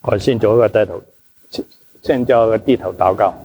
我先做一個低頭，先做一個低頭禱告。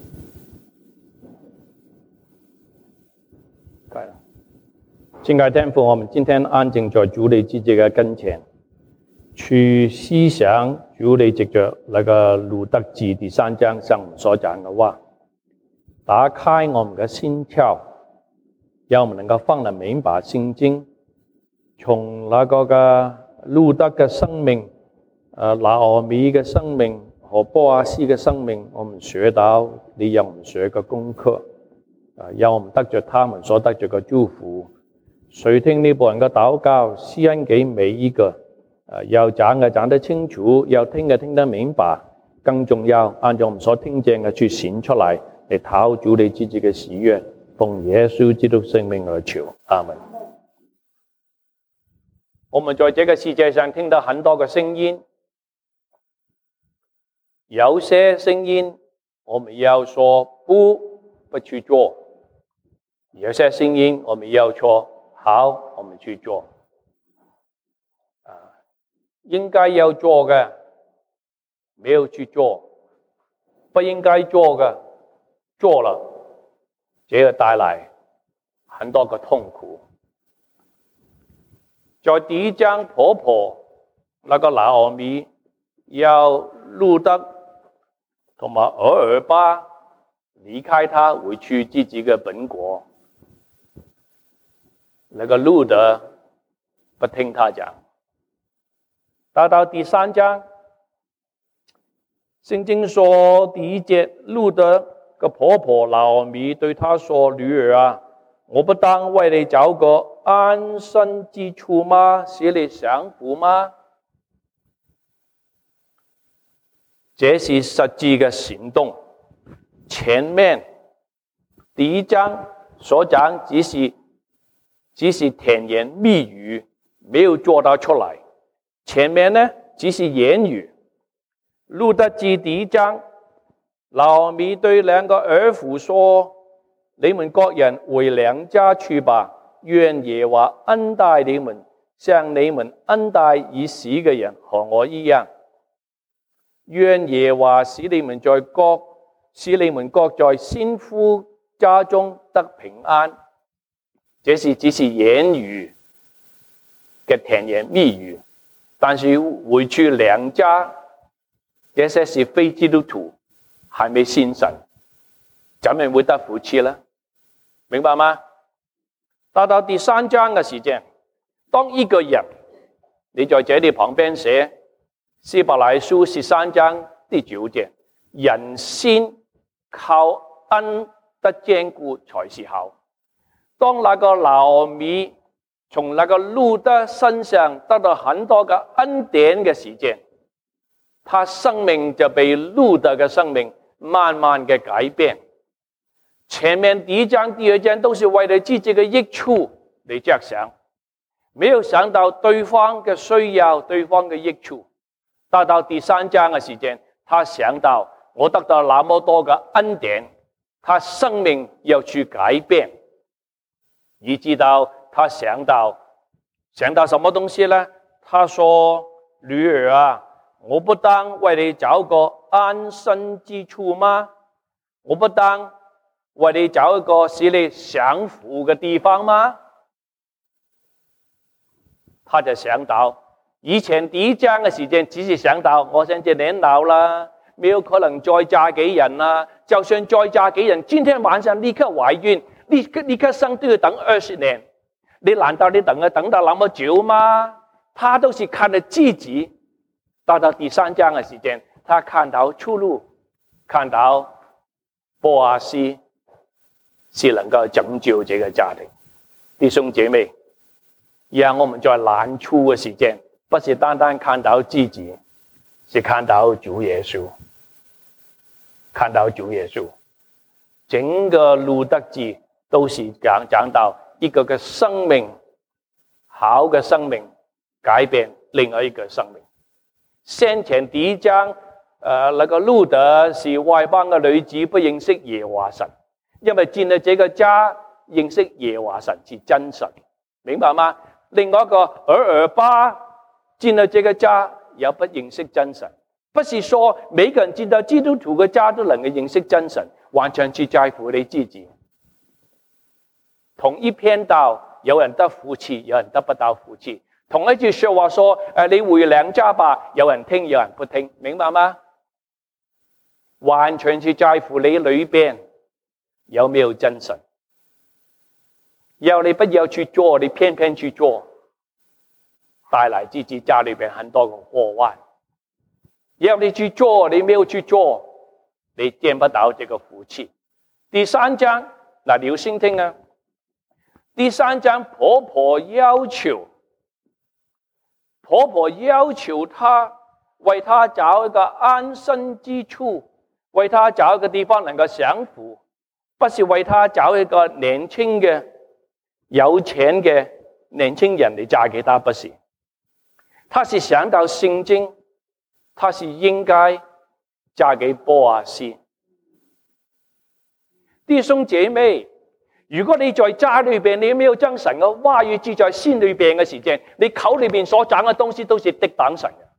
親愛的天父，我們今天安靜在主你自己嘅跟前，去思想主你藉着那個路德記第3章上所講嘅話，打開我們嘅心竅，讓我們能夠放得明白聖經，從那個嘅路德嘅生命。拿俄米嘅生命和波阿斯嘅生命，我們學到你讓我們學嘅功課，讓我們得着他們所得着嘅祝福。垂聽呢部人嘅禱告，施恩給每一個，要講嘅講得清楚，要聽嘅聽得明白，更重要按照我們所聽見嘅去顯出來，嚟討主你自己嘅喜悅，奉耶穌基督聖名而求，阿門。我們在這個世界上聽到很多嘅聲音。有些聲音我們要說不去做，有些聲音我們要說好，我們去做。應該要做嘅沒有去做，不應該做嘅做了，這個帶來很多個痛苦。在第一章婆婆那個拿俄米要路德同埋俄珥巴離開他，回去自己嘅本國。那個路德不聽他講。到第3章，聖經說第一節，路德嘅婆婆拿俄米對他說：女兒啊，我不當為你找個安身之處嗎？使你享福嗎？這是實際嘅行動。前面第一章所講只是甜言蜜語，沒有做到出來。前面呢只是言語。路德記第1章，拿俄米對兩個兒婦說：你們各人回娘家去吧，願耶和華恩待你們，像你們恩待已死嘅人和我一樣。願耶和華使你們各在先夫家中得平安。這只是言語嘅甜言蜜語，但是回去娘家，這些是非基督徒，還未信神，怎樣會得福氣呢？明白嗎？到第3章嘅時間，當一個人，你在這裏旁邊寫希伯來書13章第9節，人先靠恩得堅固才是好。當那個拿俄米從那個路德身上得到很多嘅恩典嘅時間，他生命就被路德嘅生命慢慢嘅改變。前面第1章、第2章都是為了自己嘅益處嚟着想，沒有想到對方嘅需要、對方嘅益處。到第3章嘅時間，他想到我得到那麼多嘅恩典，他生命要去改變，以致到他想到什麼東西呢？他說：女兒啊，我不當為你找個安身之處嗎？我不當為你找一個使你享福嘅地方嗎？他就想到以前第1章嘅時間，只是想到我現在年老啦，沒有可能再嫁給人啦。就算再嫁給人，今天晚上立刻懷孕，立刻生都要等20年。你難道你等到那麼久嗎？他都是看着自己。到第3章嘅時間，他看到出路，看到波阿斯是能夠拯救這個家庭。弟兄姐妹，讓我們在難處嘅時間，不是單單看到自己，是看到主耶穌，看到主耶穌。整個路德記都是講到一個嘅生命，好嘅生命改變另外一個生命。先前第1章，那個路德是外邦嘅女子，不認識耶和華神，因為進了這個家，認識耶和華神是真神，明白嗎？另外一個俄珥巴進了這個家，也不認識真神，不不是說每個人進到基督徒嘅家都能夠認識真神，完全是在乎你自己。同一篇道，有人得福氣，有人得不到福氣。同一句說話說，你回娘家吧，有人聽，有人不聽，明白嗎？完全是在乎你裏邊有沒有真神。要你不要去做，你偏偏去做，帶來自己家裏邊很多個禍患。要你去做，你沒有去做，你見不到這個福氣。第三章，你要先聽啊。第三章，婆婆要求他為他找一個安身之處，為他找一個地方能夠享福，不是為他找一個年輕嘅有錢嘅年輕人嚟嫁給他，不是。他是想到聖經，他是應該嫁給波阿斯。弟兄姐妹，如果你在家裏邊，你沒有將神嘅話語記在心裏邊嘅時間，你口裏邊所講嘅東西都是敵擋神嘅。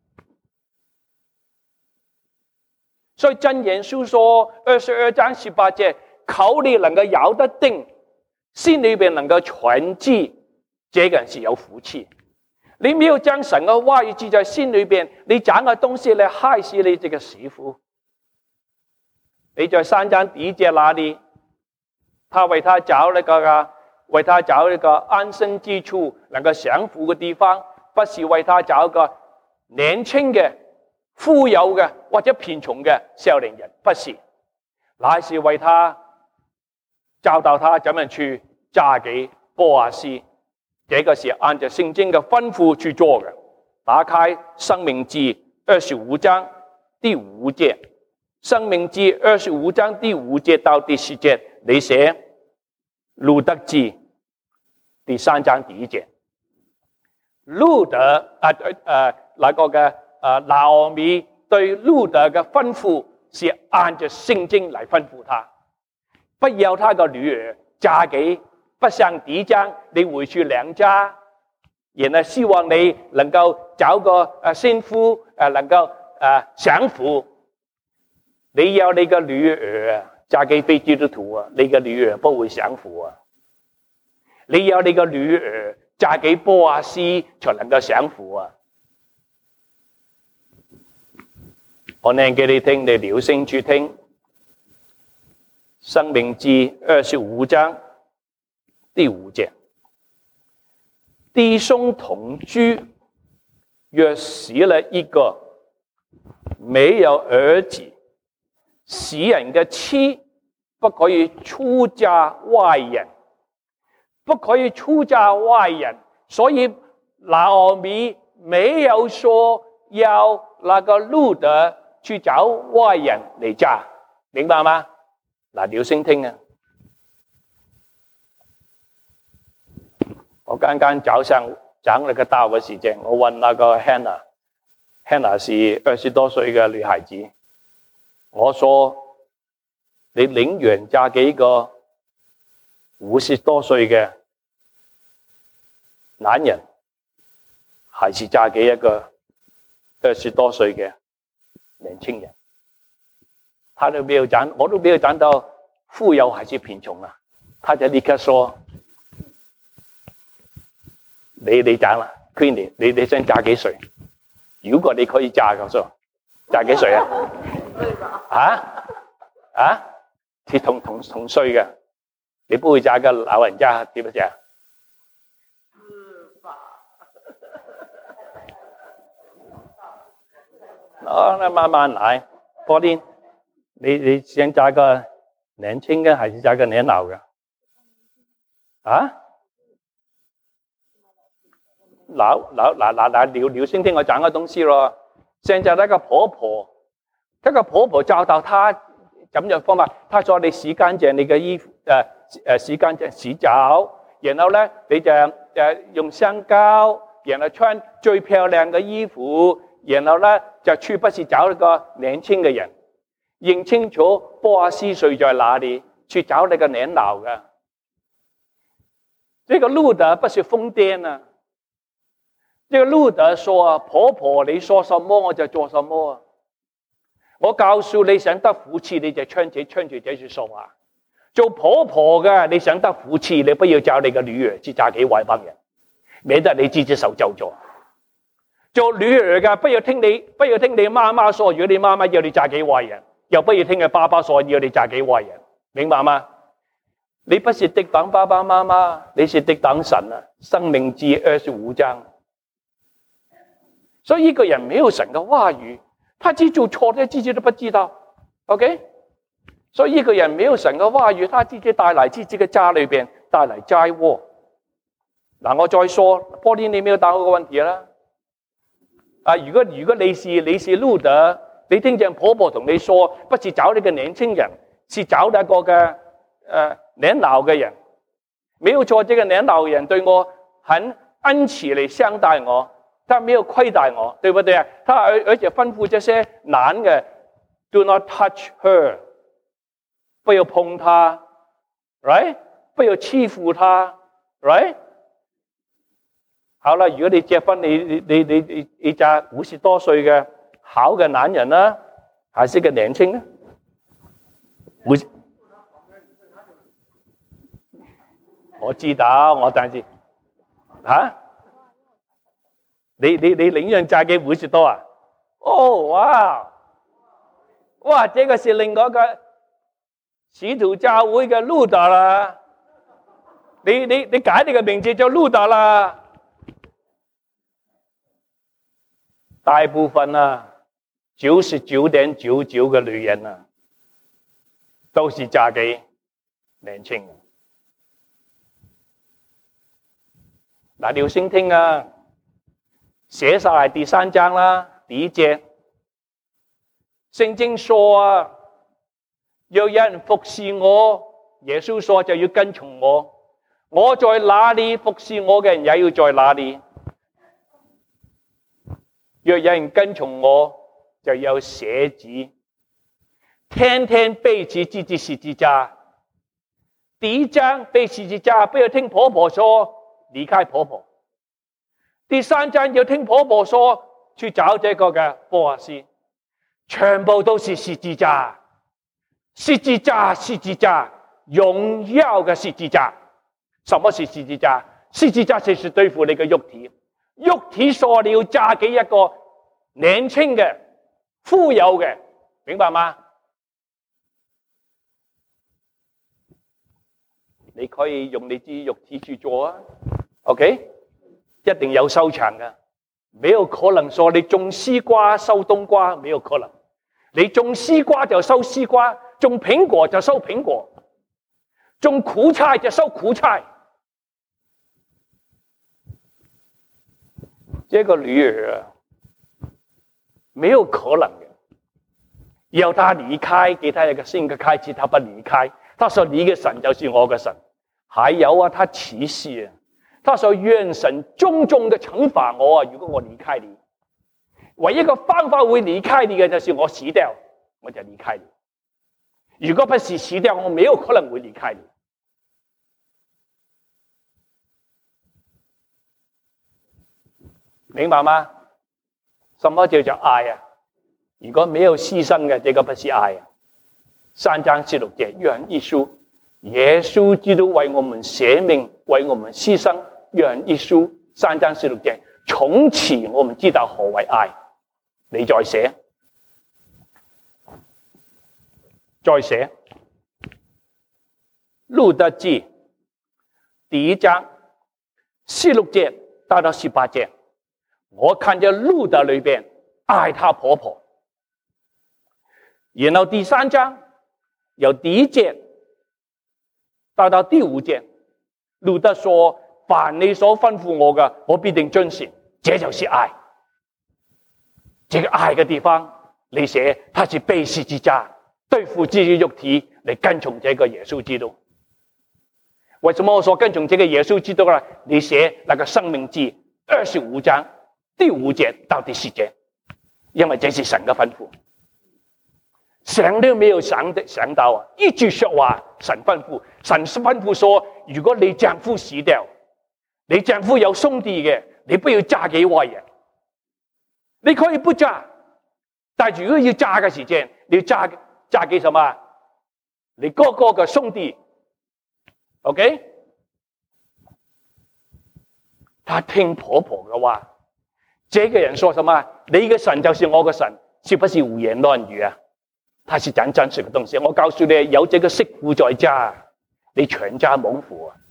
所以箴言書說22章18節，口裏能夠咬得定，心裏邊能夠存記，這個人是有福氣。你沒有將神嘅話語記在心裏邊，你講嘅東西嚟害死你這個媳婦。你在3章第1節那裏，他為他找一個安身之處，能夠享福嘅地方，不是為他找一個年輕嘅、富有嘅或者貧窮嘅少年人，不是，乃是為他教導他怎樣去嫁給波阿斯。這個是按照聖經嘅吩咐去做嘅。打開申命記25章第5節，申命記25章第5節到第10節，你寫路得記第3章第1節。路得那個嘅拿俄米對路得嘅吩咐是按照聖經嚟吩咐他，不要他個女兒嫁給不像第一章你回去娘家，然後希望你能夠找個先夫能夠享福。你要你個女兒嫁給非基督徒啊，你個女兒不會享福啊。你要你個女兒嫁給波阿斯才能夠享福啊。我念給你聽，你留心去聽。申命記25章第5節，弟兄同居，若死了一個，沒有兒子，死人嘅妻不可以出嫁外人，不可以出嫁外人。所以拿俄米沒有說要那個路得去找外人嚟嫁，明白嗎？嗱，你要先聽啊！我剛剛早上講那個道嘅時間，我問那個 Hannah 是20多歲嘅女孩子，我說你寧願嫁給一個50多歲嘅男人，還是嫁給一個20多歲嘅年輕人？他都沒有講，我都沒有講到富有還是貧窮啊，他就立刻說。你講啦 ，Queenie， 你想嫁幾歲？如果你可以嫁嘅，說嫁幾歲啊？係同歲嘅，你不會嫁個老人家，知不知啊？那慢慢來。Pauline，你想嫁個年輕嘅，還是嫁個年老嘅？啊？你先聽我講個東西咯。現在那個婆婆教導他怎樣方法，他說你洗乾淨你嘅衣服，洗乾淨洗澡，然後呢你就用香膏，然後穿最漂亮嘅衣服，然後呢就去不是找一個年輕嘅人，認清楚波阿斯睡在哪裏，去找那個年老嘅。這個路得不是瘋癲啊！這個路得說：婆婆你說什麼我就做什麼。 我告訴你，想得福氣，你就穿住這句說話。做婆婆嘅，你想得福氣，你不要教你嘅女兒去嫁給外邦人，免得你自己受咒詛。做女兒嘅，不要聽你媽媽說，如果你媽媽要你嫁給外人，又不要聽你爸爸說要你嫁給外人，明白嗎？你不是敵擋爸爸媽媽，你是敵擋神啊！申命記25章。所以一個人沒有神嘅話語，他自己做錯的自己都不知道。OK？ 所以一個人沒有神嘅話語，他自己帶來自己嘅家裏邊帶來災禍。嗱，我再說，玻璃你沒有答我個問題啦。如果你是路德，你聽見婆婆同你說，不是找你個年輕人，是找一個嘅年老嘅人，沒有錯，這個年老人對我很恩慈嚟相待我，他沒有虧待我，對不對啊？他而且吩咐這些男嘅 ，do not touch her， 不要碰他 ，right？ 不要欺負他 ，right？ 好啦，如果你結婚，你嫁50多歲嘅好嘅男人啦，還是個年輕呢？我知道，但是你領養嫁給50多啊？哦，哇，這個是另外一個使徒教會嘅路德啦。你改你個名字叫路德啦。大部分99.99% 嘅女人啊，都是嫁給年輕人。嗱，你要先聽啊，寫晒嚟第3章啦，第1節，聖經說啊，若有人服侍我，耶穌說就要跟從我，我在哪裏，服侍我嘅人也要在哪裏。若有人跟從我，就有捨己，天天背起自己十字架。第1章背十字架，不要聽婆婆說離開婆婆。第3章要聽婆婆說去找這個嘅波阿斯，全部都是十字架，十字架，十字架，榮耀嘅十字架。什麼是十字架？十字架就是對付你嘅肉體。肉體說你要嫁給一個年輕嘅、富有嘅，明白嗎？你可以用你自己肉體去做啊 ，OK？ 一定有收場嘅，沒有可能說你種西瓜收冬瓜，沒有可能。你種西瓜就收西瓜，種蘋果就收蘋果，種苦菜就收苦菜。這個女兒啊，沒有可能嘅。要她離開，給她一個新嘅開始，她不離開。她說你嘅神就是我嘅神。還有啊，她起誓啊，她說願神重重的懲罰我啊，如果我離開你。唯一一個方法會離開你嘅，就是我死掉，我就離開你。如果不是死掉，我沒有可能會離開你。明白嗎？什麼叫做愛啊？如果沒有犧牲嘅，這個不是愛啊。3章16節，約翰一書，耶穌基督為我們捨命，為我們犧牲。約翰一書3章16節，從此我們知道何為愛。你再寫，路德記第1章16節到18節。我看見路德裏邊愛她婆婆，然後第3章由第1節到第5節，路德說：凡你所吩咐我嘅，我必定遵行。這就是愛。這個愛嘅地方，你寫他是背十字架，對付自己肉體嚟跟從這個耶穌基督。為什麼我說跟從這個耶穌基督呢？你寫那個申命記25章第5節到第10節，因為這是神嘅吩咐，想都沒有想到啊！一句說話，神吩咐，神吩咐說：如果你丈夫死掉，你丈夫有兄弟嘅，你不要嫁給外人。你可以不嫁， 但係如果要嫁嘅時間，你要嫁給什麼？你哥哥嘅兄弟 ，OK？ 他聽婆婆嘅話，這個人說什麼？你嘅神就是我嘅神，是不是胡言亂語啊？他是講真實嘅東西。我告訴你，有這個媳婦在家，你全家蒙福啊！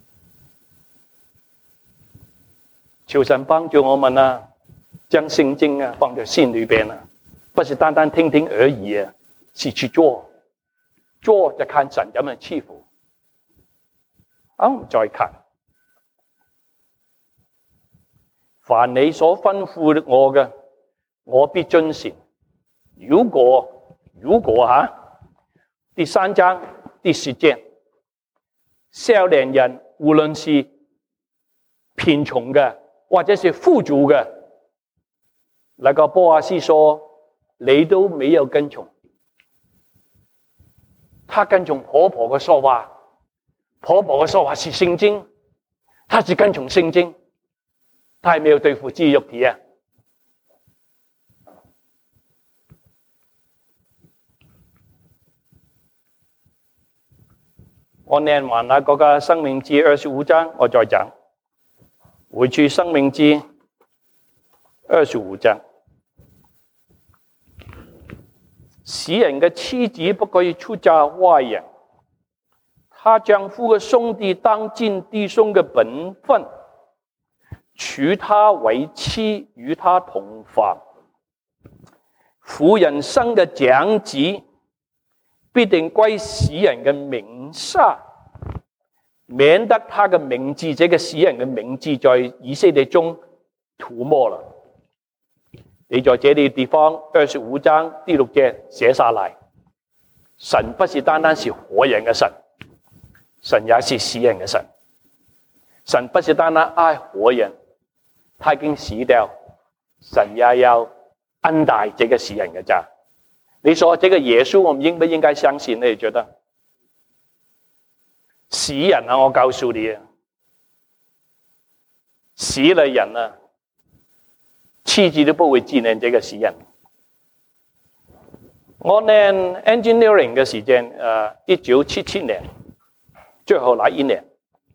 求神幫助我們啊，將聖經啊放在心裏邊啊，不是單單聽聽而已啊，是去做。做就看神怎麼賜福。我們再看，凡你所吩咐我嘅，我必遵行。如果第3章第10節，少年人無論是貧窮嘅，或者是富足嘅，那個波阿斯說，你都沒有跟從。他跟從婆婆嘅說話，婆婆嘅說話是聖經，他是跟從聖經，他係沒有對付自己肉體啊。我念完那個申命記25章，我再講。回去申命記25章，使人嘅妻子不可以出嫁外人，他丈夫嘅兄弟當盡弟兄嘅本分，娶她為妻，與她同房。婦人生嘅長子必定歸使人嘅名下，免得他嘅名字，這個使人嘅名字在以色列中塗抹了。你在這裏地方25章第6節寫下來，神不是單單是活人嘅神，神也是死人嘅神。神不是單單愛活人，他已經死掉，神也要恩待這個死人嘅家。你說這個耶穌我們應不應該相信呢？你覺得死人啊，我告訴你啊，死了人啊，妻子都不會紀念這個死人。我念 engineering 嘅時間，1977年最後那一年，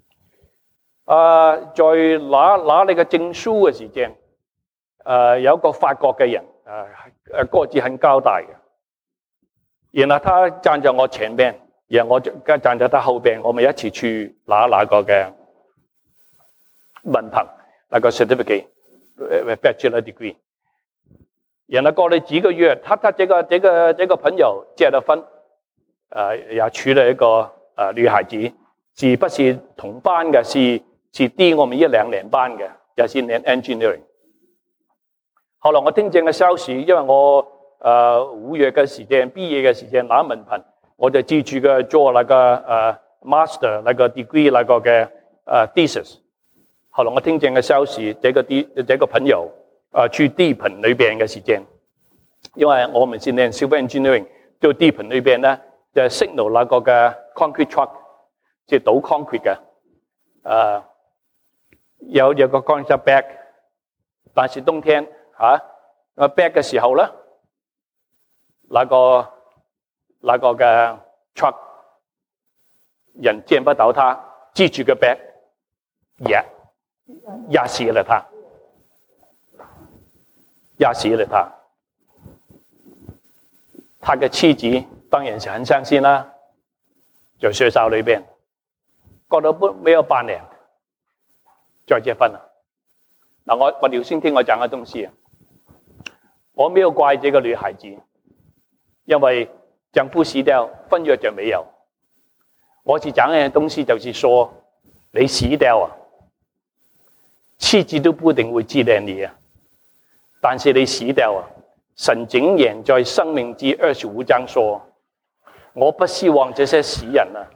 在拿你個證書嘅時間，有個法國嘅人，個子很高大嘅。然後他站在我前邊，然後我站在他後邊，我們一起去拿那個嘅文憑，那個 certificate bachelor degree。然後過了幾個月，他這個朋友結了婚，也娶了一個女孩子，是不是同班嘅？是低我們1-2年班嘅，也是念 engineering。後來我聽見嘅消息，因為我5月嘅時間，畢業嘅時間拿文憑，我就記住嘅做那個master 那個 degree 那個嘅thesis。後來我聽見嘅消息，這個朋友去地盤裏邊嘅時間，因為我們是念 civil engineering，到地盤裏邊咧就 signal 那個嘅 concrete truck， 即係倒 concrete 嘅，有個 concrete bag， 但是冬天bag 嘅時候咧，那個嘅 truck 人見不到他，記住個 bag， 壓死了他，壓死了他。他嘅妻子當然是很傷心啦，在學校裏邊過了沒有半年，再結婚啦。嗱，我哋先聽我講嘅東西，我沒有怪這個女孩子，因為丈夫死掉，婚約就沒有。我是講嘅東西就是說，你死掉啊，妻子都不一定會紀念你啊。但是你死掉啊，神竟然在申命記25章說，我不希望這些死人啊，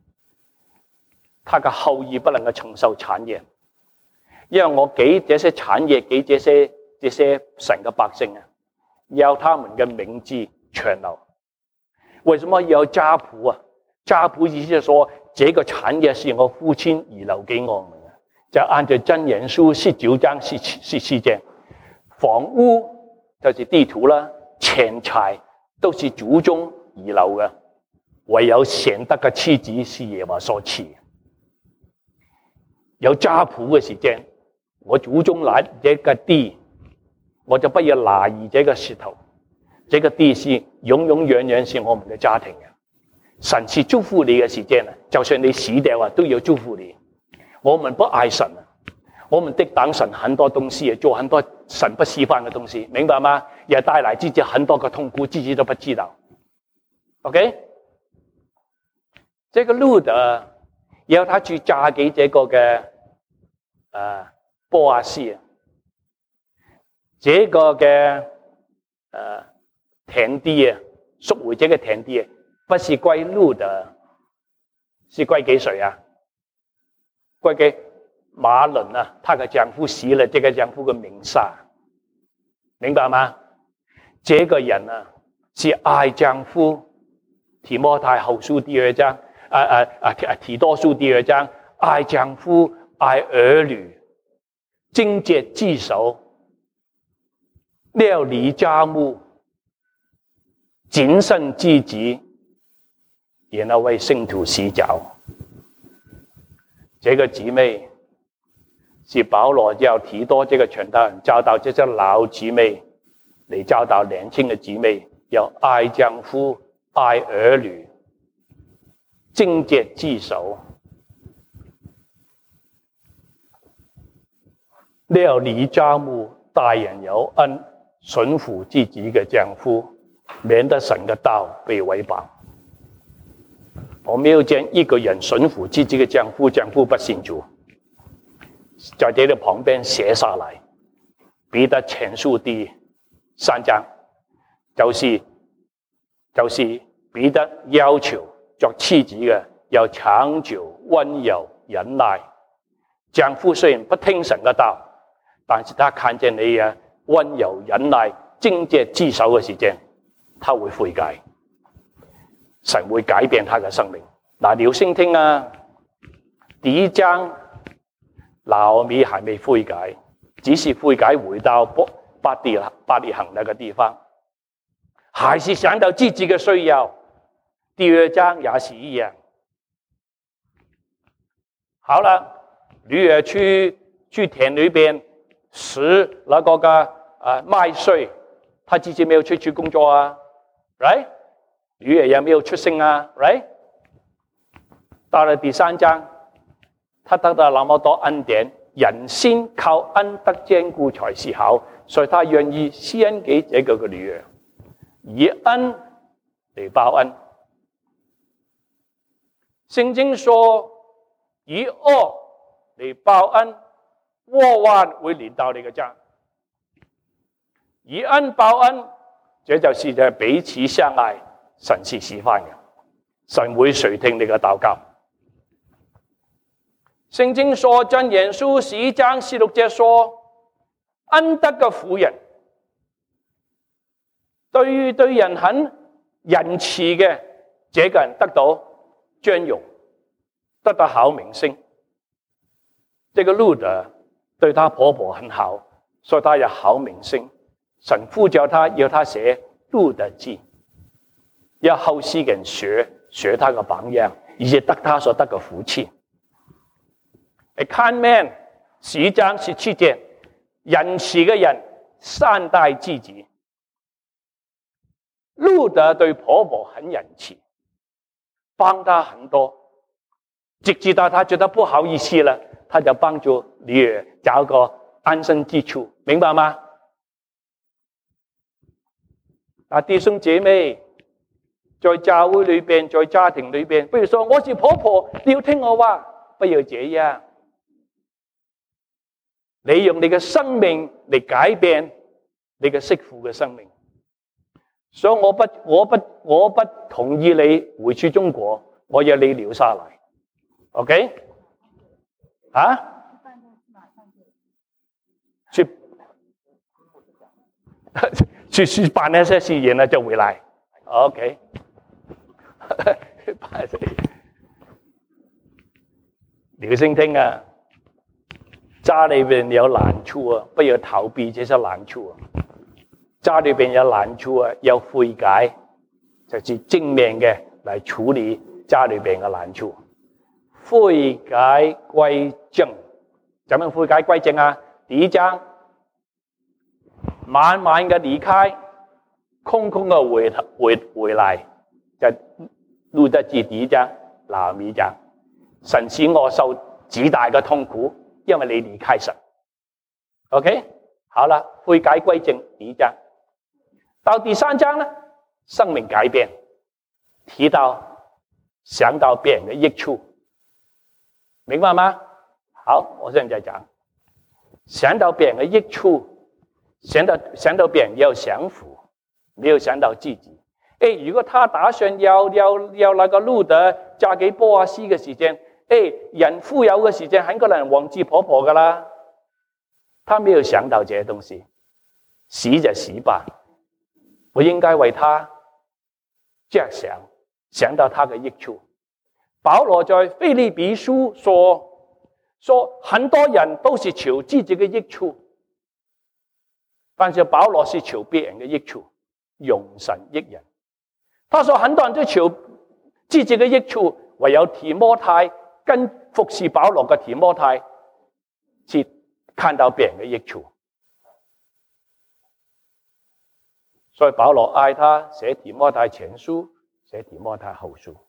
他嘅後裔不能夠承受產業，因為我給這些產業給這些神嘅百姓啊，要他們嘅名字長留。為什麼要家譜啊？家譜意思就是說，這個產業是我父親遺留給我們嘅，就按照箴言書19章14節。房屋就是地圖啦， 錢財都是祖宗遺留嘅，唯有賢德嘅妻子是耶和華所賜。有家譜嘅時間，我祖宗拿這個地，我就不要拿兒這個石頭。這個地是永永遠遠是我們嘅家庭嘅。神是祝福你嘅時間啊，就算你死掉啊，都要祝福你。我們不愛神啊，我們抵擋神很多東西，做很多神不喜歡嘅東西，明白嗎？也帶來自己很多嘅痛苦，自己都不知道。OK， 這個路德要他去嫁給這個嘅波阿斯啊，這個嘅田地啊，贖回這個田地啊，不是歸路德，是歸給誰啊？歸給馬倫啊，他嘅丈夫死了，這個丈夫嘅名下，明白嗎？這個人啊，是愛丈夫。提摩太後書第2章，提多書第2章，愛丈夫，愛兒女，貞潔自守，料理家務，謹慎自己，然後為聖徒洗腳。這個姊妹是保羅叫提多這個傳道人教導這些老姊妹嚟教導年輕嘅姊妹，要愛丈夫，愛兒女，貞潔自守，料理家務，待人有恩，順服自己嘅丈夫，免得神嘅道被毀謗。我沒有見一個人順服自己嘅丈夫，丈夫不信主。在這裏旁邊寫下來，彼得前書第3章，就是彼得要求作妻子嘅要長久溫柔忍耐。丈夫雖然不聽神嘅道，但是他看見你啊溫柔忍耐、貞潔自守嘅時間，他會悔改，神會改變他嘅生命。嗱，你要先聽啊，第1章拿俄米還未悔改，只是悔改回到伯利恆那個地方，還是想到自己嘅需要。第2章也是一樣。好了，女兒去田裏邊拾那個麥穗，她自己沒有出去工作啊 ，right？ 女兒也沒有出聲啊 ，right？ 到了第3章，她得到那麼多恩典，人先靠恩得堅固才是好，所以她願意施恩給這個女兒，以恩嚟報恩。聖經說，以惡嚟報恩，禍患會臨到你嘅家。以恩報恩，這就是彼此相愛，神是喜歡嘅，神會垂聽你嘅禱告。聖經說，箴言書11章16節說，恩德嘅婦人，對人很仁慈嘅，這個人得到尊榮，得到好名聲。這個路德對她婆婆很好，所以她有好名聲。神呼召她，要她寫路德記，要後世人學她嘅榜樣，而且得她所得嘅福氣。看咩？11章17節，仁慈嘅人善待自己。路德對婆婆很仁慈，幫她很多，直至到她覺得不好意思了，她就幫助女兒找個安身之處，明白嗎？弟兄姐妹，在教會裏邊，在家庭裏邊，不如說我是婆婆，你要聽我話，不要這樣。你用你嘅生命嚟改變你嘅媳婦嘅生命，所以我不同意你回去中國，我要你留下來 ，OK？ 去辦那些事，然後就回來 ，OK？ 你要先聽啊！家裏邊有難處啊，不要逃避這些難處啊！ 家裏邊有難處啊，有悔改，就是正面嘅嚟處理家裏邊嘅難處。悔改歸正，怎樣悔改歸正啊？第一章，慢慢嘅離開，空空嘅回來，就路得記第一章、拿俄米章，神使我受極大嘅痛苦，因為你離開神。OK， 好啦，悔改歸正第一章，到第三章呢，生命改變，提到想到別人嘅益處。明白嗎？好，我現在講，想到別人的益處，想到別人要享福，沒有想到自己。如果他打算要那個路得嫁給波阿斯嘅時間，人富有嘅時間很可能忘記婆婆噶啦，他沒有想到這些東西，死就死吧，我應該為他着想到他嘅益處。保羅在腓立比書說很多人都是求自己的益處，但是保羅是求別人的益處，用神益人。他說很多人都求自己的益處，唯有提摩太跟服侍保羅嘅提摩太是看到別人的益處，所以保羅嗌他寫提摩太前書，寫提摩太後書。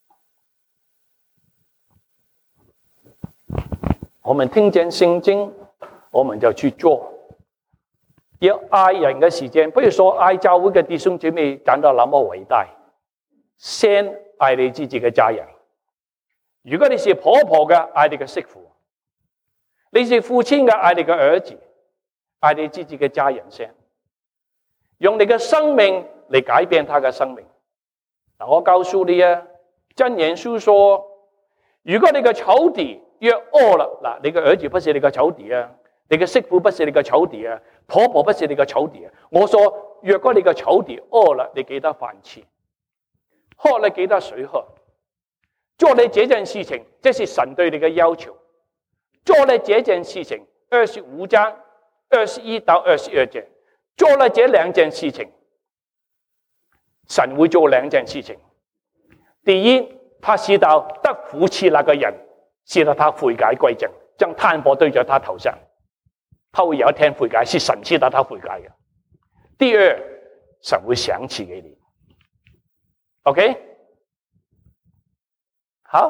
我們聽見聖經，我們就去做。要愛人嘅時間，不如說愛教會嘅弟兄姊妹講到那麼偉大，先愛你自己嘅家人。如果你是婆婆嘅，愛你嘅媳婦；你是父親嘅，愛你嘅兒子，愛你自己嘅家人先，用你嘅生命嚟改變他嘅生命。我告訴你啊，箴言書說，如果你嘅仇敵若餓了，你嘅兒子不是你嘅仇敵啊，你嘅媳婦不是你嘅仇敵啊，婆婆不是你嘅仇敵啊。我說，若果你嘅仇敵餓了，你給他飯吃，喝了給他水喝，做你這件事情，這是神對你嘅要求。做了這件事情，25章21到22節，做了這兩件事情，神會做兩件事情。第一，他知道得扶持那個人，使到他悔改歸正，將炭火對在他頭上，他會有一天悔改，是神使到他悔改嘅。第二，神會賞賜給你。OK， 好，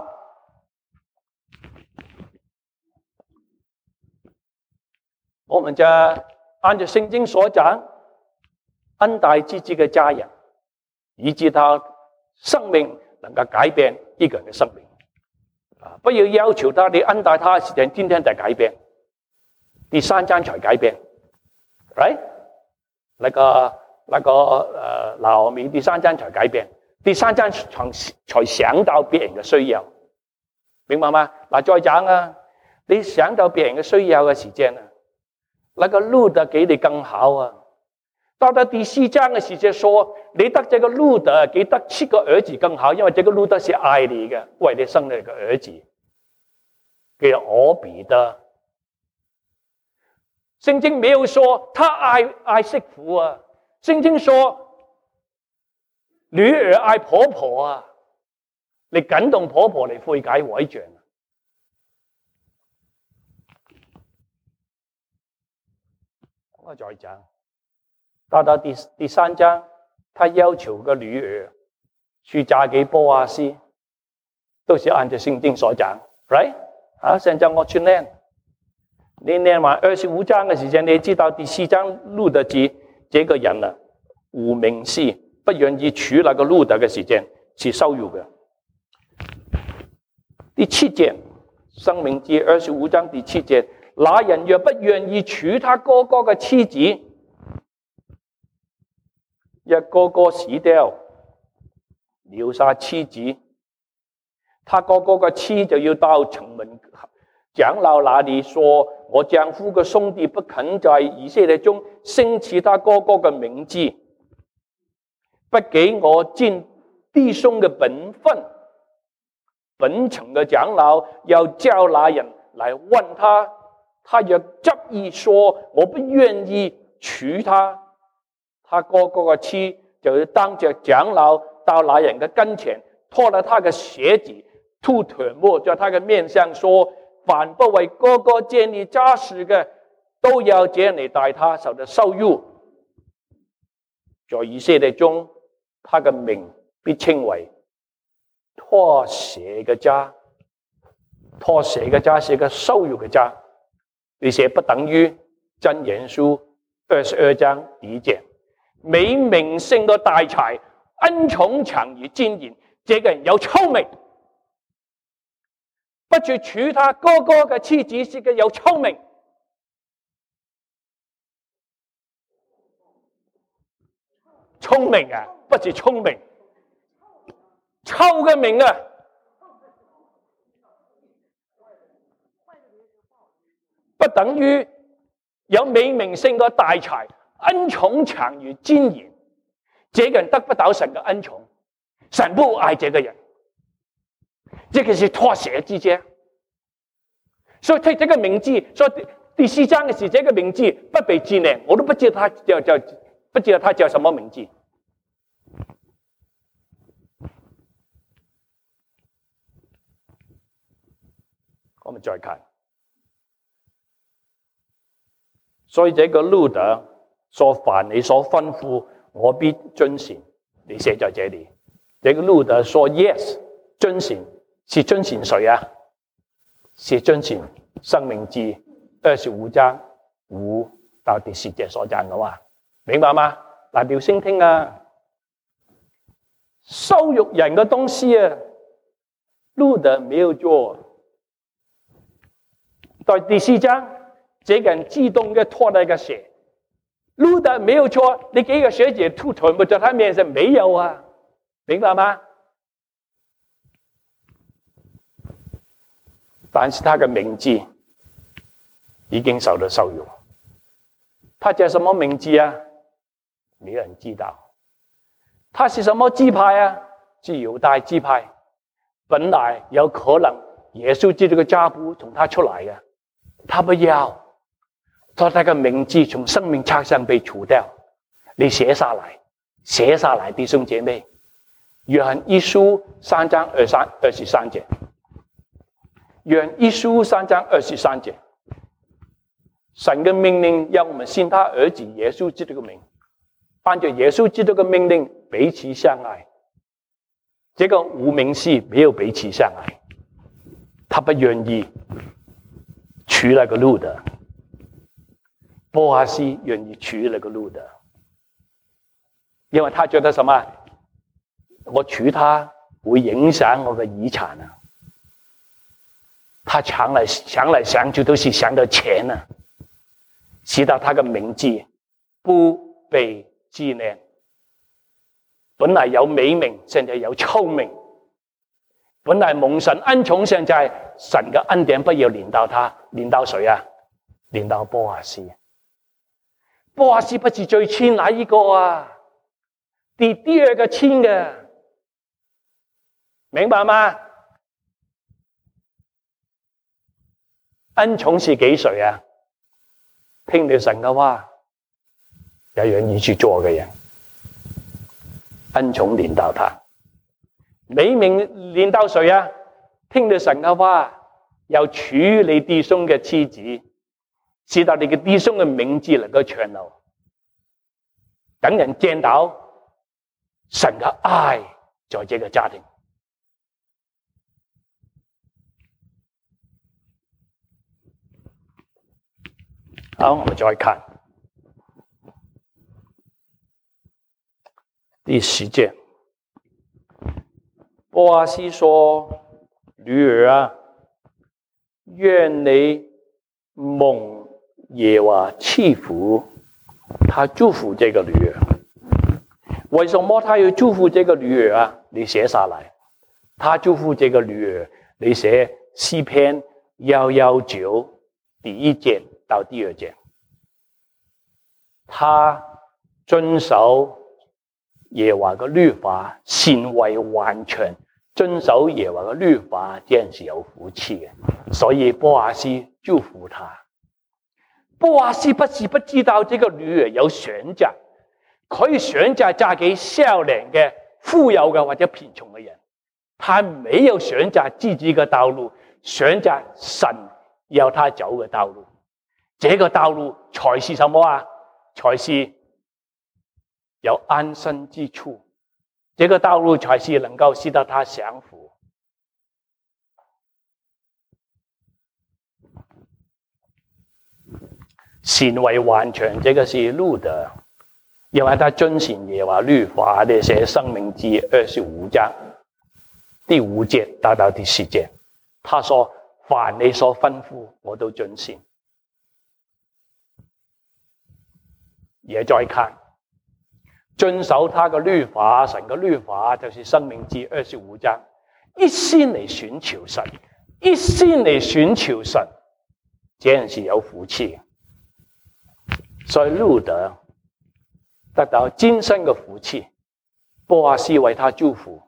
我們就按照聖經所講，恩待自己嘅家人，以致他生命能夠改變一個人嘅生命。不要要求他，你恩待他嘅時間，天天在改變。第三章才改變 ，right？ 那個拿俄米第三章才改變，第三章才想到別人嘅需要，明白嗎？再講啊，你想到別人嘅需要嘅時間啊，那個路得給你更好啊。到咗第四章嘅時間說，你得這個路得給得7個兒子更好，因為這個路得是愛你嘅，為你生了一個兒子，叫俄比德。聖經沒有說他愛媳婦啊，聖經說女兒愛婆婆啊，你感動婆婆嚟悔改改正。我再講。到第三章，他要求個女兒去嫁給波阿斯，都是按照聖經所講 ，right？ 現在我去念，你念完25章嘅時間，你知道第4章路得記這個人啊，無名氏不願意娶那個路得嘅時間是羞辱嘅。第7節，申命記25章第7節，那人若不願意娶他哥哥嘅妻子，一個個死掉，留下妻子，他哥哥嘅妻就要到城門長老那裏說，我丈夫嘅兄弟不肯在以色列中升起他哥哥嘅名字，不給我盡弟兄嘅本分。本城嘅長老要叫那人來問他，他若執意說我不願意娶他， 他哥哥的妻就當着長老到那人的跟前，脱了他的鞋子，吐唾沫在他的面上說：凡不為哥哥建立家室的，都要這樣嚟待他，受到羞辱。在以色列中，他的名必稱為拖鞋的家。拖鞋的家是一個羞辱的家，而且不等於箴言書22章1節，美名勝過大財，恩寵強如堅銀。這個人有聰明，不只娶他哥哥的妻子是個有聰明，聰明啊，不止聰明，臭嘅名啊！不等於有美名勝過大財，恩寵強如堅銀。這個人得不到神的恩寵，神不愛這個人，這個是拖鞋之家。所以這個名字，所以第4章嘅時，這個名字不被紀念，我都不知道他叫什麼名字。我們再看，所以這個路德說：凡你所吩咐，我必遵行。你寫在這裏。這個路德說 yes， 遵行是遵行誰啊？是遵行申命記25章5到第10節所講嘅話，明白嗎？嗱，要先聽啊！羞辱人嘅東西啊，路德沒有做。在第4章，這個人自動嘅脫了一個鞋，路德沒有錯，你幾個學姐吐唾沫在他面上沒有啊？明白嗎？但是他的名字已經受到羞辱。他叫什麼名字啊？沒有人知道。他是什麼支派啊？是猶大支派。本來有可能耶穌基督的家譜從他出來的，他不要，所以他的名字從生命冊上被除掉。你寫下來，弟兄姐妹。約翰一書3章23節，約翰一書3章23節，神的命令讓我們信他兒子耶穌基督的名，按照耶穌基督的命令彼此相愛。這個無名氏沒有彼此相愛，他不願意娶那個路德，波阿斯願意娶那個路德，因為他覺得什麼？我娶她會影響我的遺產啊！他想來想去都是想到錢啊，使到他的名字不被紀念。本來有美名，現在有聰明；本來蒙神恩寵，現在神嘅恩典不要臨到他，臨到誰啊？臨到波阿斯。波阿斯不是最親那一個啊，第二個親嘅。明白嗎？恩寵是給誰啊？聽了神嘅話，有願意去做嘅人，恩寵臨到他。美名臨到誰啊？聽了神嘅話，要娶你弟兄嘅妻子，使到你嘅弟兄嘅名字能夠傳流，等人見到神嘅愛在這個家庭。好，我們再看第10節。波阿斯說：女兒啊，願你蒙耶和華賜福。他祝福這個女兒。為什麼他要祝福這個女兒啊？你寫下來。他祝福這個女兒，你寫詩篇119第1節到第2節。他遵守耶和華嘅律法，行為完全，遵守耶和華嘅律法，這樣是有福氣嘅。所以波阿斯祝福他。波阿斯不是不知道這個女兒有選擇， 可以選擇嫁給少年嘅、富有嘅或者貧窮嘅人，他沒有選擇自己嘅道路，選擇神要他走嘅道路。這個道路才是什麼啊？才是有安身之處。這個道路才是能夠使得他享福。善為hoàn全，這個是路德，因為他遵行耶和華律法的寫申命記25章第5節到第10節，他說：凡你所吩咐，我都遵行。也再看，遵守他的律法，神的律法就是申命記25章，一心嚟尋求神，一心嚟尋求神，這人是有福氣。所以路德得到今生嘅福氣，波阿斯為他祝福。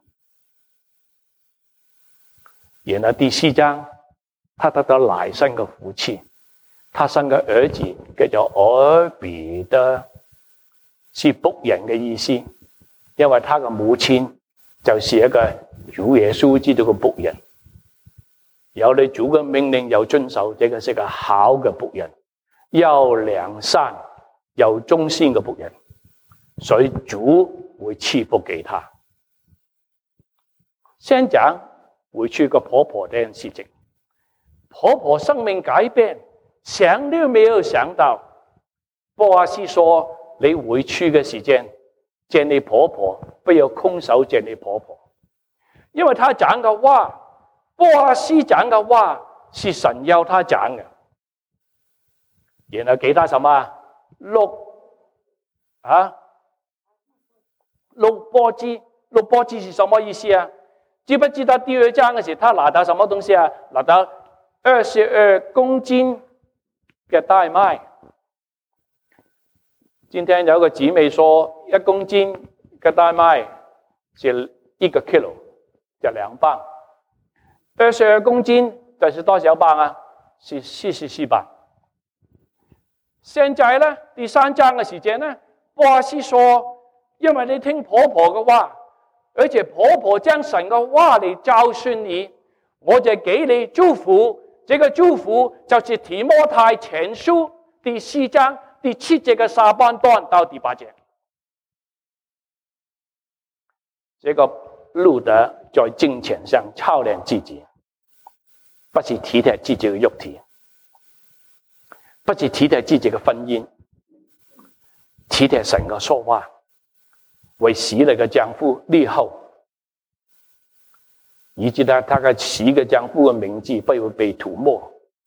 然後第4章，他得到來生嘅福氣，他生嘅兒子叫做俄比德，是僕人嘅意思，因為他嘅母親就是一個主耶穌基督嘅僕人，有你主嘅命令又遵守，這個是個好嘅僕人，又良善又忠心嘅僕人，所以主會賜福給他。先講回去個婆婆這件事情，婆婆生命改變，想都沒有想到，波阿斯說你回去嘅時間見你婆婆，不要空手見你婆婆，因為他講嘅話，波阿斯講嘅話是神要他講嘅。然後給他什麼六波枝，六波枝是什麼意思啊？知不知道第2章嘅時他拿到什麼東西啊？拿到22公斤嘅大麥。今天有個姊妹說1公斤嘅大麥是1個 kilo， 就2磅。22公斤就是多少磅啊？是44磅。現在呢，第3章嘅時間呢，波阿斯說，因為你聽婆婆嘅話，而且婆婆將神嘅話嚟教訓你，我就給你祝福。這個祝福就是提摩太前書第4章第7節嘅下半段到第8節。這個路德在金錢上操練自己，不是體貼自己嘅肉體，不是體貼自己嘅婚姻，體貼神嘅說話，為死了嘅丈夫立後，以致他嘅死嘅丈夫嘅名字不會被塗抹。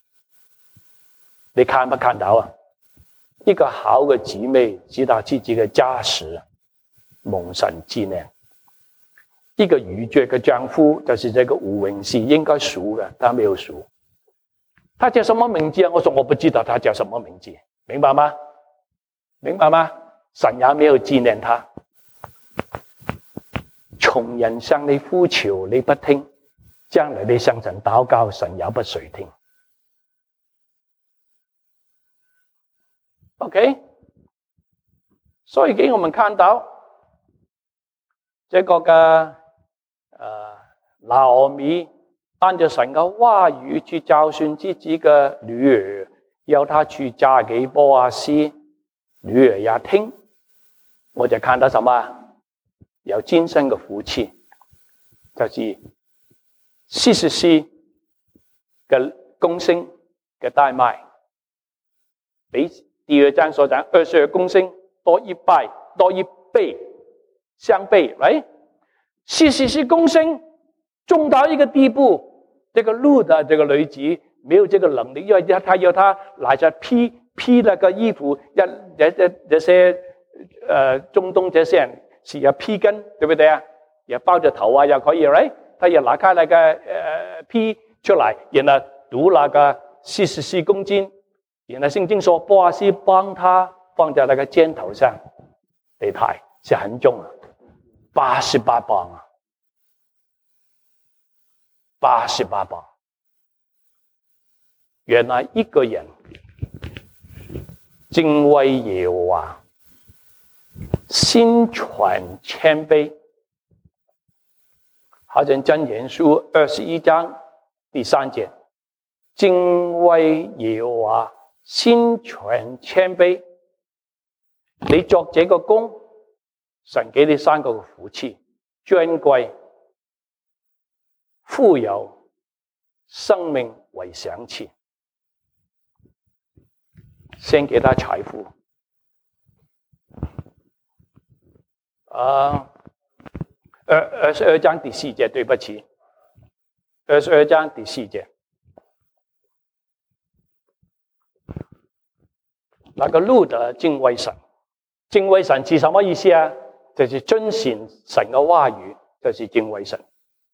你看不看到啊？一個好嘅姊妹知道自己嘅家事，蒙神紀念。一個愚拙嘅丈夫，就是這個吳永熙應該數嘅，他沒有數。他叫什麼名字啊？我說我不知道他叫什麼名字，明白嗎？明白嗎？神也沒有紀念他。窮人向你呼求，你不聽，將來你向神禱告，神也不垂聽。OK， 所以給我們看到這個嘅拿俄米按照神嘅話語去教訓自己嘅女兒，要她去嫁給波阿斯，女兒也聽，我就看到什麼？有今生嘅福氣，就是44嘅公升嘅大麥，比第2章所講22公升多一倍相倍，right？ 44公升重到一個地步，這個路德這個女子沒有這個能力，因為他要他拿着披那個衣服，這些中東這些人是要披巾，對不對啊？也包着頭啊，也可以 ，right？ 他也拿開那個披出來，然後讀那個44公斤，然後聖經說波阿斯幫他放在那個肩頭上，你睇是很重啊，88磅啊，88磅。原來一個人敬畏耶和華， 心存谦卑。好像箴言書21章第3節，敬畏耶和華，心存謙卑。你作這個工，神給你3個福氣：尊貴、富有、生命為賞賜。先給他財富。22章第4節，對不起，22章第4節，那個路德敬畏神，敬畏神是什麼意思啊？就是遵循神嘅話語，就是敬畏神，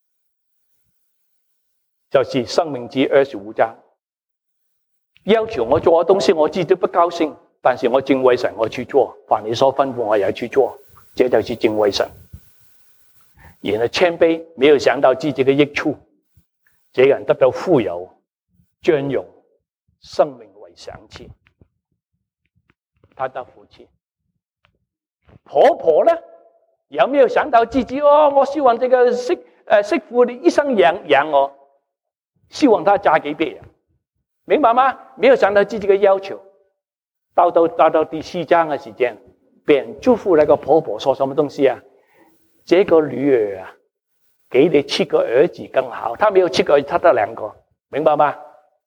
就是申命記25章，要求我做嘅東西，我自己不高興，但是我敬畏神，我去做，凡你所吩咐我也去做，這就是敬畏神。然後謙卑，沒有想到自己的益處，這個人得到富有、尊榮、生命為賞賜，他得福氣。婆婆呢，有沒有想到自己我希望這個媳婦你一生養我，希望她嫁給別人，明白嗎？沒有想到自己的要求，到第4章的時間，別人祝福那個婆婆說什麼東西啊？這個女兒啊，給你7個兒子更好。他沒有7個，他得2個，明白嗎？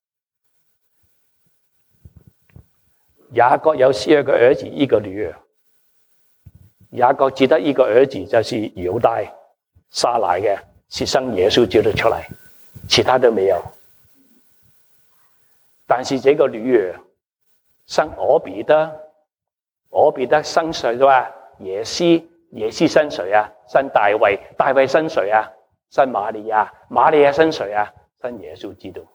雅各有12個兒子，1個女兒。雅各只得1個兒子，就是猶大，撒來嘅，是生耶穌基督出來，其他都沒有。但是這個女兒生俄比德生誰啊？耶斯生誰啊？生大衛，大衛生誰啊？生瑪利亞生誰啊？生耶穌基督。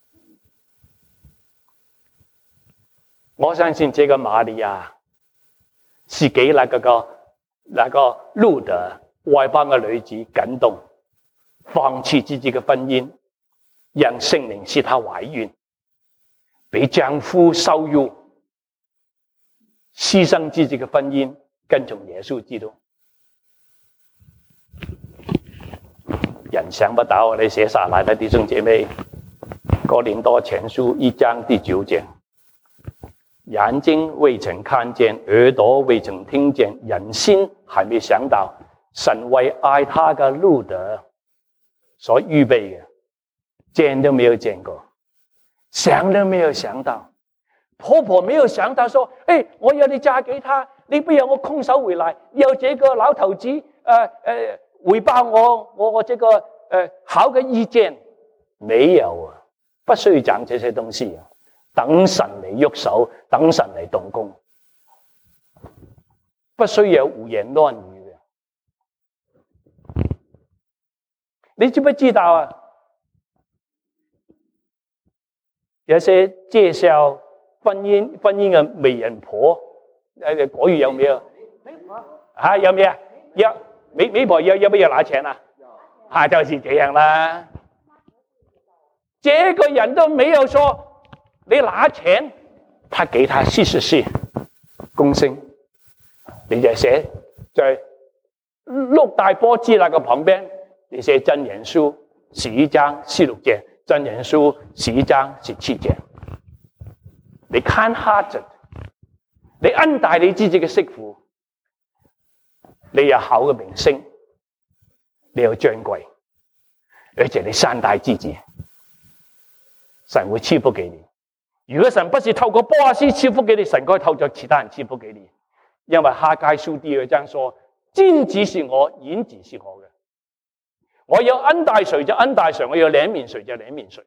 我相信這個瑪利亞是給那個路德外邦嘅女子感動，放棄自己嘅婚姻，讓聖靈使她懷孕，被丈夫羞辱，犧牲自己嘅婚姻，跟從耶穌基督。人想不到，你寫下來的弟兄姐妹，哥林多前書1章第9節，眼睛未曾看見，耳朵未曾聽見，人心還沒想到，神為愛他的路德所預備嘅，見都沒有見過，想都沒有想到。婆婆沒有想到說，我要你嫁給他，你不要我空手回來，要這個老頭子回報我這個好嘅意見，沒有啊，不需要講這些東西，等神嚟喐手，等神嚟動工，不需要胡言亂語嘅。你知不知道啊？有些介紹婚姻嘅媒人婆，國語有沒有？有沒有？有。媒婆要不要拿錢啊？就是這樣啦。這個人都沒有說你拿錢，他給他44公升，你就寫在六大波支那個旁邊，你寫箴言書11章16節，箴言書11章17節。你看下着，你恩待你自己嘅媳婦。你有好嘅名聲，你有尊貴，而且你善待自己，神會賜福給你。如果神不是透過波阿斯賜福給你，神可以透過其他人賜福給你。因為哈該書第2章說，尖子是我，影子是我嘅，我要恩待誰就恩待誰，我要憐憫誰就憐憫誰。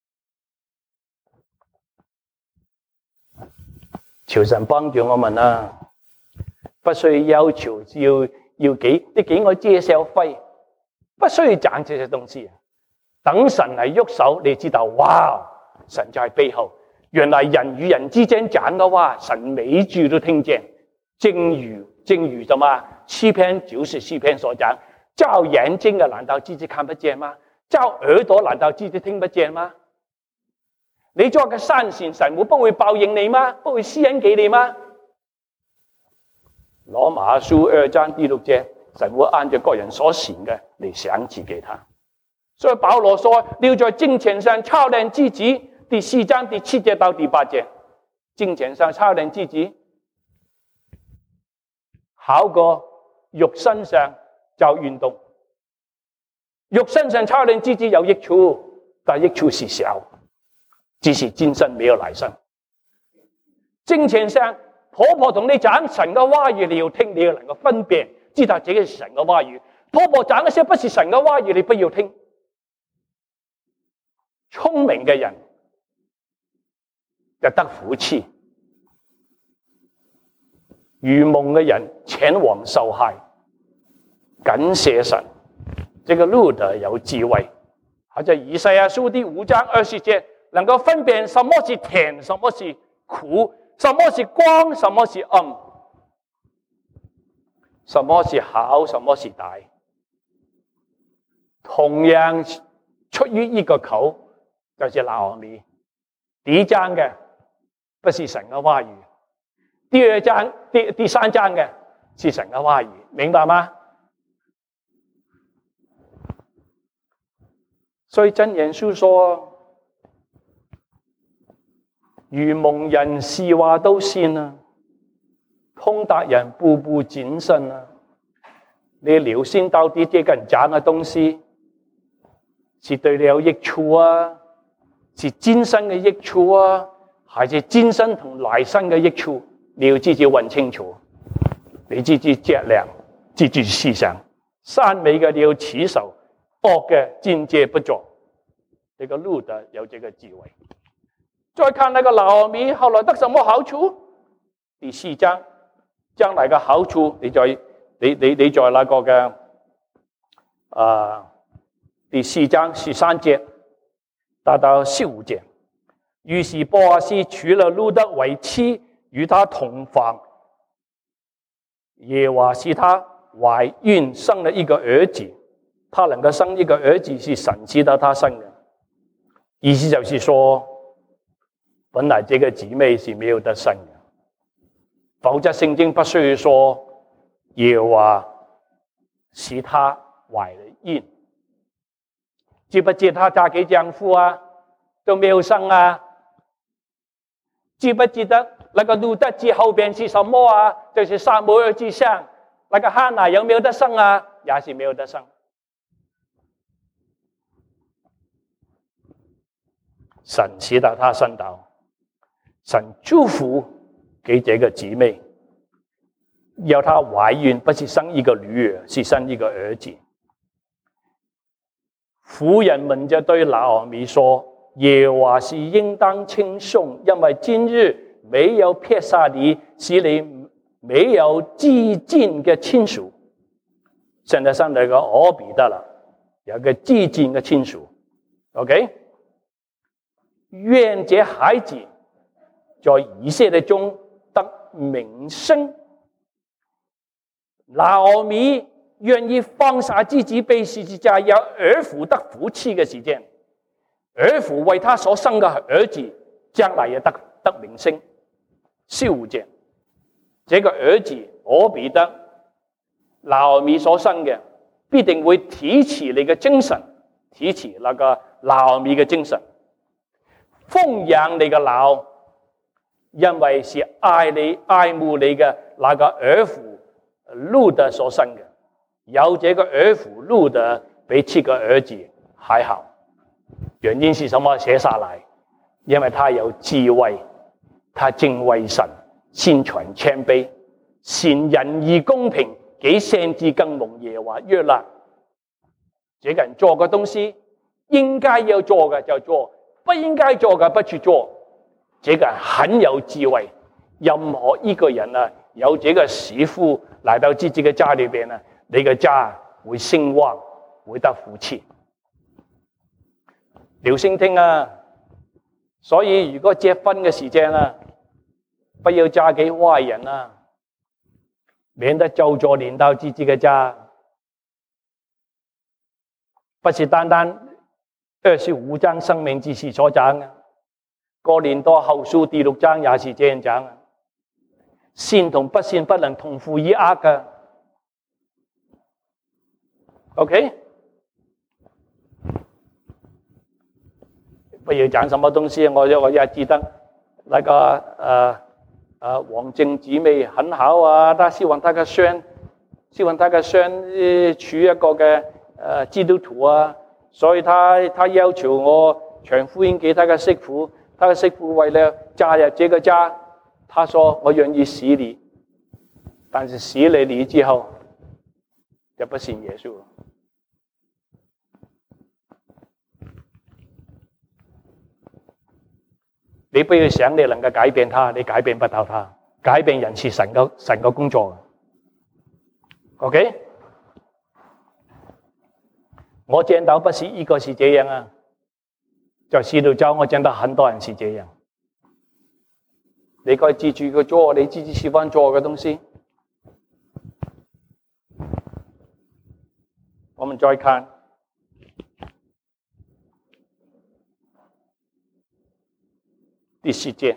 求神幫助我們啦。不需要要求要給我介紹費，不需要講這些東西。等神嚟喐手，你知道，哇！神在背後，原來人與人之間講嘅話，神每句都聽見。正如什麼詩篇94篇所講，照眼睛嘅難道自己看不見嗎？照耳朵難道自己聽不見嗎？你做嘅善善，神會不會報應你嗎？不會施恩給你嗎？ 羅馬書2章第6節，神會按照個人所行嘅嚟賞賜給他。所以保羅說，你要在金錢上操練自己。第4章第7節到第8節，金錢上操練自己，好過肉身上就運動。肉身上操練自己有益處，但益處是小，只是今生沒有來生。金錢上，婆婆同你講神嘅話語，你要聽，你要能夠分辨，知道這個是神嘅話語。婆婆講一些不是神嘅話語，你不要聽。聰明嘅人就得福氣，愚蒙嘅人前往受害。感謝神，這個路德有智慧，或者以賽亞書第5章20節，能夠分辨什麼是甜，什麼是苦，什麼是光，什麼是暗，什麼是好，什麼是歹。同樣出於一個口，就是拿俄米。第一章嘅不是神嘅話語，第2章、第3章嘅是神嘅話語，明白嗎？所以真言書說，愚蒙人是話都信啊，通達人步步謹慎啊。你留心到底這個人講嘅東西是對你有益處啊，是今生嘅益處啊，還是今生同來生嘅益處？你要自己問清楚，你自己酌量，自己思想。善美嘅你要持守，惡嘅盡皆不做。這個路德有這個智慧。再看那個拿俄米後來得什麼好處？第4章將來嘅好處，你在那個嘅第4章13節達到15節。於是波阿斯娶了路德為妻，與他同房。耶和華使他懷孕，生了一個兒子。他能夠生一個兒子是神使得他生的。意思就是說，本來這個姊妹是沒有得生的，否則聖經不需要說耶和華使他懷了孕。記不記得他嫁給丈夫啊？都沒有生啊？記不記得那個路德記後邊是什麼啊？就是撒母耳記上，那個哈拿有沒有得生啊？也是沒有得生。神使得他生到，神祝福給這個姊妹，要她懷孕，不是生一個女兒，是生一個兒子。婦人們就對拿俄米說：耶和華是應當稱頌，因為今日沒有撇下你，使你沒有至親嘅親屬。現在生了一個俄比德了，有個至親嘅親屬。OK。願這孩子在以色列中得名聲。拿俄米願意放下自己背十字架，有兒婦得福氣嘅時間，兒婦為他所生嘅兒子將來也得名聲。15節，這個兒子俄比德，拿俄米所生嘅，必定會提起你嘅精神，提起那個拿俄米嘅精神。奉養你嘅老，因為是愛你愛慕你嘅那個兒婦路德所生嘅，有這個兒婦路德比7個兒子還好。原因是什麼？寫下來，因為他有智慧，他敬畏神，心存謙卑，善仁義公平，比先知更蒙耶和華悅納。這個人做嘅東西，應該要做嘅就做，不應該做嘅不去做。這個人很有智慧。任何一個人啊，有這個媳婦來到自己嘅家裏邊啊，你嘅家會興旺，會得福氣。留心聽啊！所以如果結婚嘅時間啊，不要嫁給壞人啊，免得咒詛臨到自己嘅家。不是單單25章生命之時所講嘅，哥林多後書第6章也是這樣講。 善同不善不能同負一軛㗎。OK， 不要講什麼東西，我也記得那個王靜姊妹很好啊，她希望她嘅孫處一個嘅基督徒啊，所以她要求我傳福音給她嘅媳婦，她嘅媳婦為了加入這個家，她說我願意洗禮，但是洗了禮之後就不信耶穌。你不要想你能夠改變他，你改變不到他。改變人是神嘅工作。OK， 我見到不是一個是這樣啊，在使徒中我見到很多人是這樣。你該記住佢做你自己喜歡做嘅東西。我們再看第10節，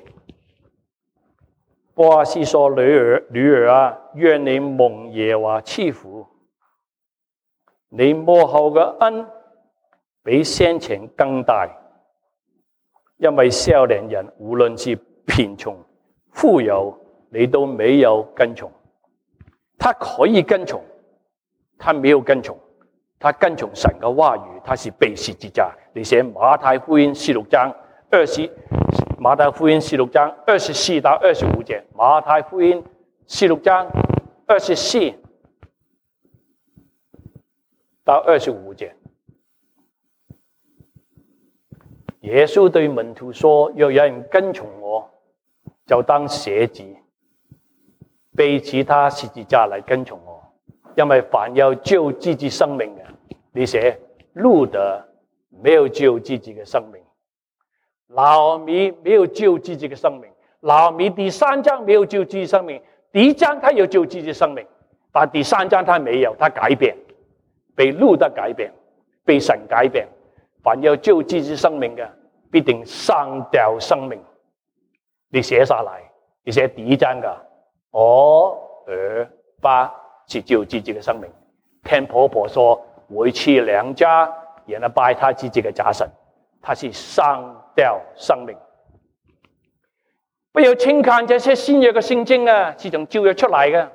波阿斯說：女兒啊，願你蒙耶和華賜福，你末後嘅恩比先前更大，因為少年人無論是貧窮富有，你都沒有跟從。他可以跟從，他沒有跟從，他跟從神嘅話語，他是背十字架。你寫馬太福音16章馬太福音16章24到25節，馬太福音16章24到25節。耶穌對門徒說：若有人跟從我，就當捨己，背起他十字架來跟從我。因為凡有救自己生命嘅，你寫路德沒有救自己嘅生命。拿俄米沒有救自己的生命，拿俄米第3章沒有救自己生命，第1章他有救自己生命，但第3章他沒有，他改變，被路德改變，被神改變。凡有救自己生命的，必定喪掉生命。你寫下來，你寫第1章的我兒爸是救自己的生命，聽婆婆說回去娘家也能拜他自己的假神，他是喪掉生命。不要輕看這些新約嘅聖經啊，是從舊約出來嘅。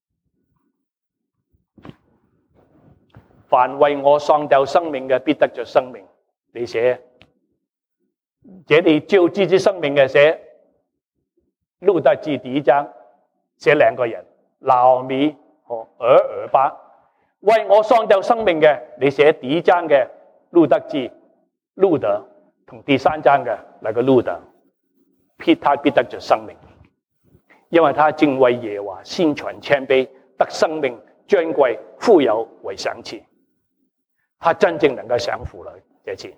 凡為我喪掉生命嘅，必得着生命。你寫這裏救自己生命嘅，寫路德記第1章，寫2個人，拿俄米和兒爸。為我喪掉生命嘅，你寫第1章嘅路德記，路德。同第3章嘅那個路德，他必得着生命，因為他敬畏耶和華，心存謙卑，得生命尊貴富有為賞賜，他真正能夠享福了這次。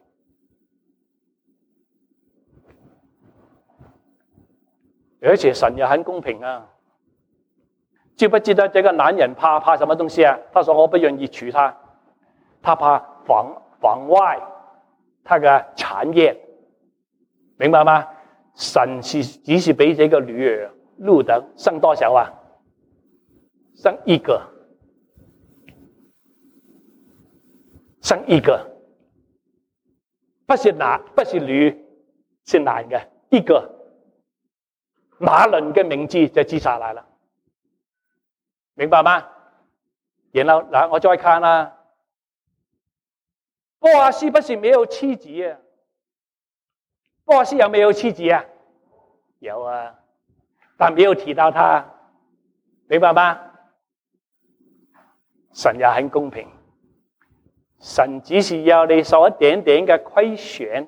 而且神也很公平啊，知不知道這個男人怕什麼東西啊？他說我不願意娶她，他怕妨礙他的產業，明白嗎？神只是俾這個女兒路德生多少啊？生一個，生一個，不是女，是男嘅一個。馬倫嘅名字就記下來了，明白嗎？然後我再看啦。波阿斯不是沒有妻子啊？波阿斯有沒有妻子啊？有啊，但沒有提到他，明白嗎？神也很公平，神只是要你受一點點嘅虧損，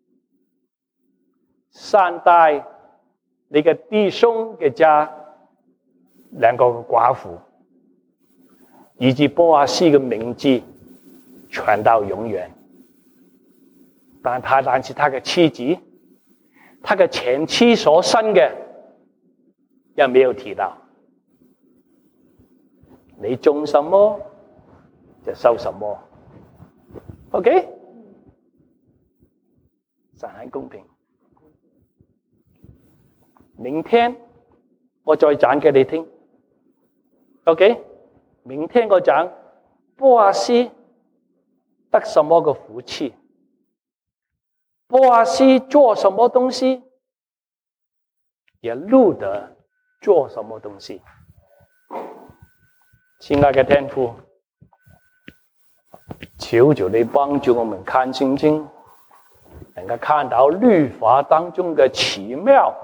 善待你嘅弟兄嘅家2個寡婦，以致波阿斯嘅名字傳到永遠，但是他的妻子，他的前妻所生的也沒有提到。你種什麼就收什麼 ，OK？ 神很公平。明天我再講給你聽。OK， 明天我講波阿斯得什麼個福氣？波阿斯做什麼東西？也路得做什麼東西？親愛的天父，求求你幫助我們看聖經，能夠看到律法當中的奇妙，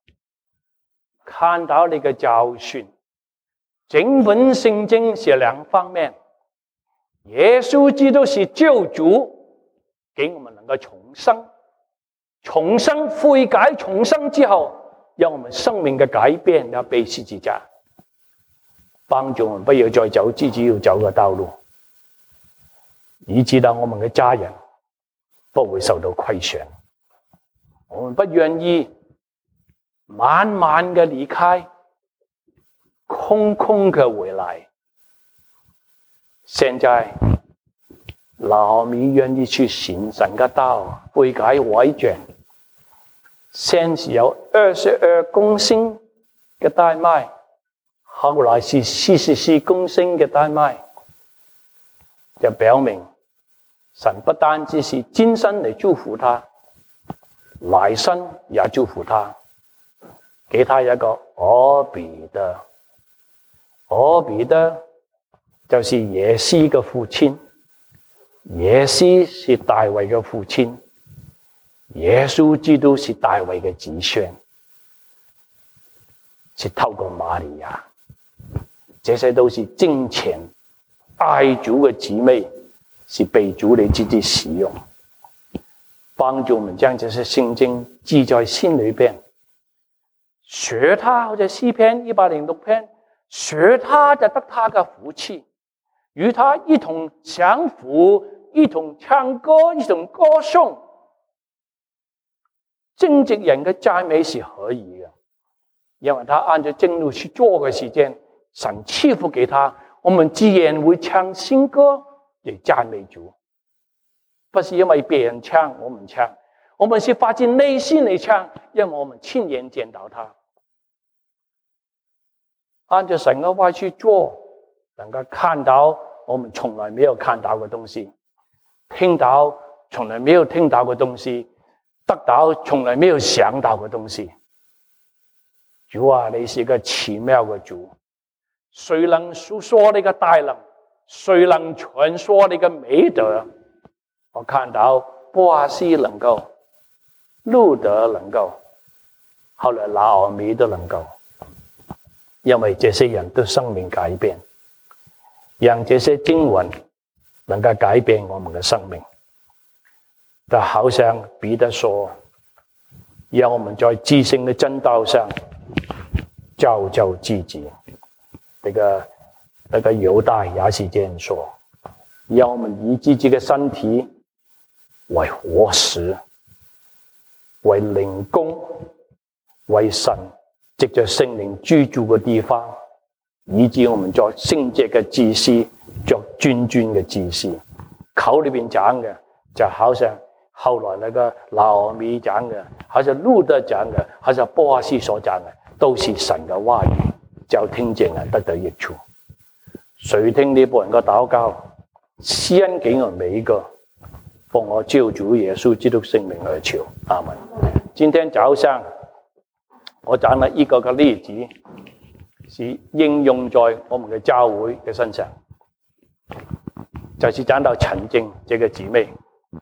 看到你的教訓。整本聖經是兩方面，耶穌基督是救主，給我們能夠重生悔改重生之後，讓我們生命的改變要背十字架，幫助我們不要再走自己要走的道路，以致到我們的家人不會受到虧損。我們不願意慢慢的離開，空空的回來。現在老米願意去行神的道，悔改改正。先是有22公升嘅大麥，後來是44公升嘅大麥，就表明神不單只是今生嚟祝福他，來生也祝福他，給他一個俄比德。俄比德就是耶西嘅父親，耶西是大衛嘅父親，耶穌基督是大衛嘅子孫，是透過瑪利亞，這些都是敬虔愛主嘅姊妹，是被主你自己使用，幫助我們將這些聖經記在心裏邊，學它，好似詩篇106篇，學他就得他嘅福氣，與他一同享福，一同唱歌，一同歌頌。正直人嘅讚美是可以嘅，因為他按照正路去做嘅時間，神賜福給他，我們自然會唱新歌嚟讚美主。不是因為別人唱我們唱，我們是發自內心嚟唱，因為我們親眼見到他。按照神嘅話去做，能夠看到我們從來沒有看到嘅東西，聽到從來沒有聽到嘅東西，得到從來沒有想到嘅東西。主啊，你是個奇妙嘅主，誰能述說你嘅大能？誰能傳說你嘅美德？我看到波阿斯能夠，路得能夠，後來拿俄米都能夠。因為這些人都生命改變，讓這些經文能夠改變我們的生命。就好像彼得說，讓我們在至聖的真道上造就自己。那個猶大也是這樣說，讓我們以自己的身體為活石，為靈宮，為神藉着聖靈居住嘅地方，以致我們作聖潔嘅祭司，作尊嘅祭司。口裏邊講嘅就好像後來那個拿俄米講嘅，好像路得講嘅，好像波阿斯所講嘅，都是神嘅話語，就聽見人得到益處。誰聽呢部人嘅禱告，施恩給我們每一個，奉我救主耶穌基督聖名而求，阿門。今天早上我講了一個例子，是應用在我們嘅教會嘅身上，就是講到陳靜這個姊妹。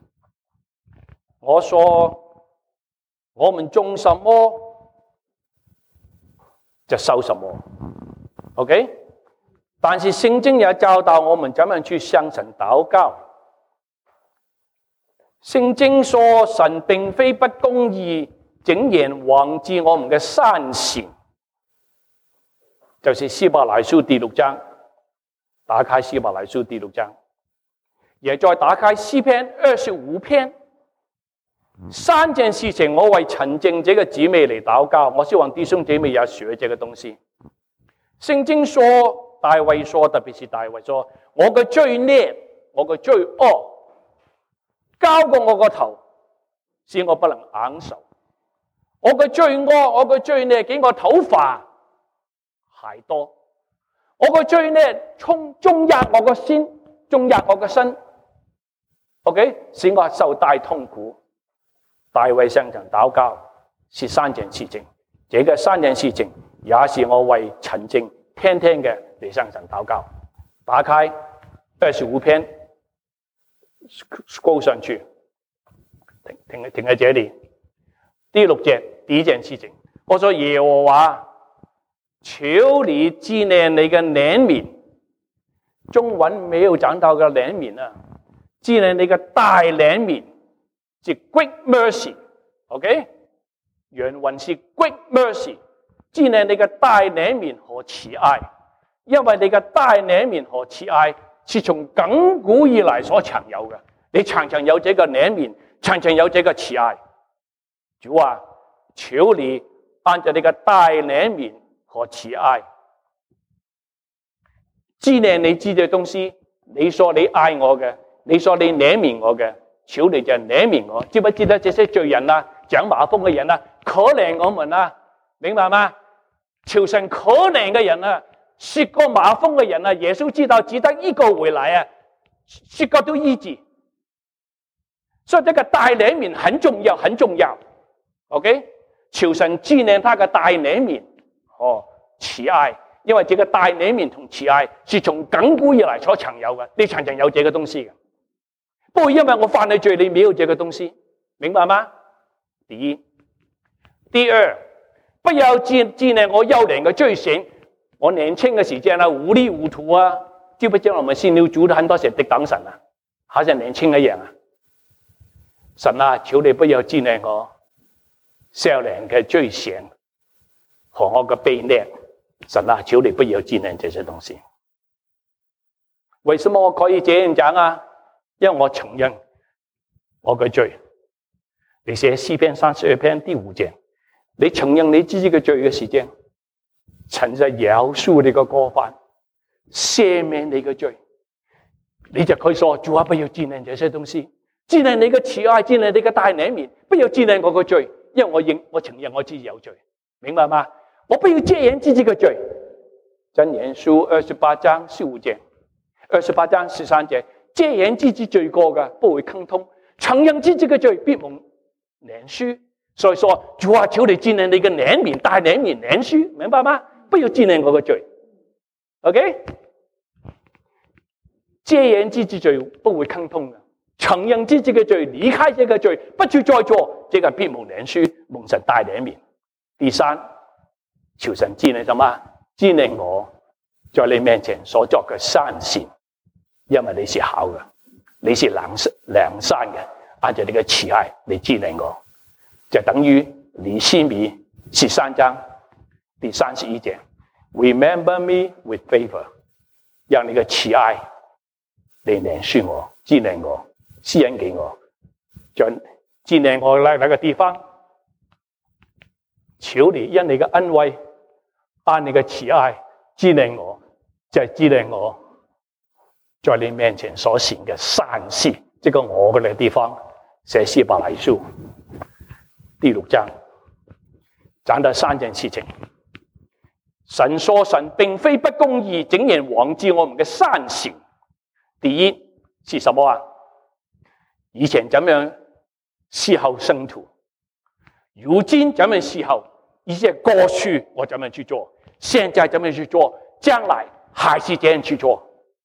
我說我們種什麼就收什麼 ，OK？ 但是聖經也教導我們怎樣去向神禱告。聖經說神並非不公義，竟然忘記我們嘅善善，就是希伯來書第6章。打開希伯來書第6章，也再打開詩篇25篇。3件事情我為陳靜這個姊妹嚟禱告，我希望弟兄姐妹也學這個東西。聖經說，大衛說，特別是大衛說，我嘅罪孽，我嘅罪惡交過我個頭，使我不能昂首。我嘅罪惡，我嘅罪孽，給我頭髮， 太多。我個罪呢，中壓我個心，中壓我個身 ，OK， 使我受大痛苦。大衛向神禱告是3件事情，這個3件事情也是我為陳靜天天嘅嚟向神禱告。打開25篇，高上去，停喺這裡。第6節，第一件事情，我說耶和華，求你紀念你嘅憐憫，中文沒有講到嘅憐憫啊，紀念你嘅大憐憫，是 great mercy，OK？ 原文是 great mercy， 紀念你嘅大憐憫和慈愛，因為你嘅大憐憫和慈愛是從亙古以來所常有嘅，你常常有這個憐憫，常常有這個慈愛。主啊，求你按照你嘅大憐憫和慈愛，紀念你知嘅東西，你說你愛我嘅，你說你憐憫我嘅，求你就憐憫我。知不知道這些罪人啊，長麻風嘅人啊，可憐我們啊，明白嗎？求神可憐嘅人啊，雪過麻風嘅人啊，耶穌知道只得一個回來啊，雪過都醫治。所以這個大憐憫很重要，很重要。OK， 求神紀念他嘅大憐憫和慈愛，因為這個大憐憫同慈愛是從亙古以來所常有嘅，你常常有這個東西嘅。不過因為我犯了罪，你沒有這個東西，明白嗎？第一，第二，不要紀念我幼年嘅罪行。我年輕嘅時間啊，糊裡糊塗啊，知不知我們信了主很多時敵擋神啊，好像年輕一樣啊。神啊，求你不要紀念我少年嘅罪行和我嘅悖逆。神啊，求你不要紀念這些東西。為什麼我可以這樣講啊？因為我承認我嘅罪。你寫詩篇32篇第5節，你承認你自己嘅罪嘅時間，神就饒恕你嘅過犯，赦免你嘅罪，你就可以說主啊，不要紀念這些東西，紀念你嘅慈愛，紀念你嘅大憐憫，不要紀念我嘅罪，因為我承認我自己有罪，明白嗎？我不要遮掩自己嘅罪。箴言書28章15節，28章13節，遮掩自己罪過嘅不會亨通，承認自己嘅罪必蒙憐恕。所以說主啊，求你紀念你嘅憐憫，大憐憫憐恕，明白嗎？不要紀念我嘅罪 ，OK？ 遮掩自己罪不會亨通嘅，承認自己嘅罪，離開這個罪，不去再做，這個必蒙憐恕，蒙神大憐憫。第三，求神紀念什麼？紀念我在你面前所作嘅善善，因為你是好嘅，你是良善嘅，按照你嘅慈愛你紀念我，就等於尼希米13章第31節 ，Remember me with favor， 讓你嘅慈愛嚟憐恕我，紀念我，施恩給我，就紀念我來那個地方，求你因你嘅恩惠，按你嘅慈愛紀念我，就係紀念我在你面前所行嘅善事，這個我嘅地方，寫希伯來書第6章，講到3件事情。神說神並非不公義，竟然忘記我們嘅善行。第一是什麼啊？以前怎樣伺候聖徒，如今怎樣伺候？一些過去我怎麼去做，現在怎麼去做，將來還是這樣去做。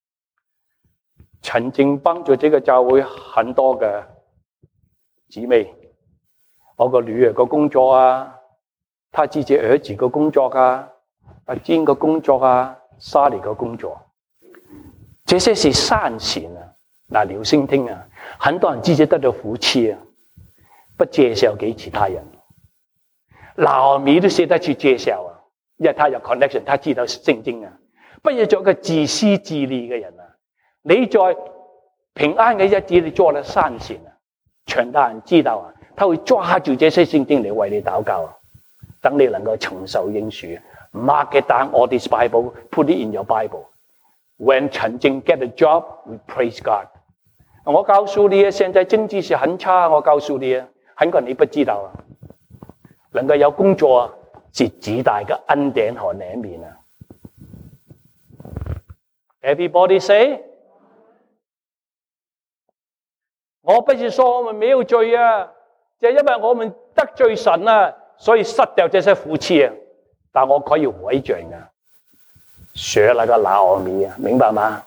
曾經幫助這個教會很多嘅姊妹，我個女兒個工作啊，她自己兒子個工作啊，阿堅個工作啊，莎莉個工作，這些是善行啊。嗱，留心聽啊，很多人自己得到福氣啊，不介紹給其他人。老米都捨得去介紹啊，因為他有 connection， 他知道聖經啊。不要做一個自私自利嘅人啊！你在平安嘅日子，你做了善事啊，全大人知道啊，他會抓住這些聖經嚟為你禱告啊，等你能夠承受應許。Mark it down all this Bible, put it in your Bible. When 陳靜 get a job, we praise God. 我告訴你啊，現在經濟是很差，我告訴你啊，很多人你不知道啊。能夠有工作啊，是極大嘅恩典和憐憫啊！ Everybody say， 我不是說我們沒有罪啊，就因為我們得罪神啊，所以失掉這些福氣啊。但我可以回轉啊，學那個拿俄米啊，明白嗎？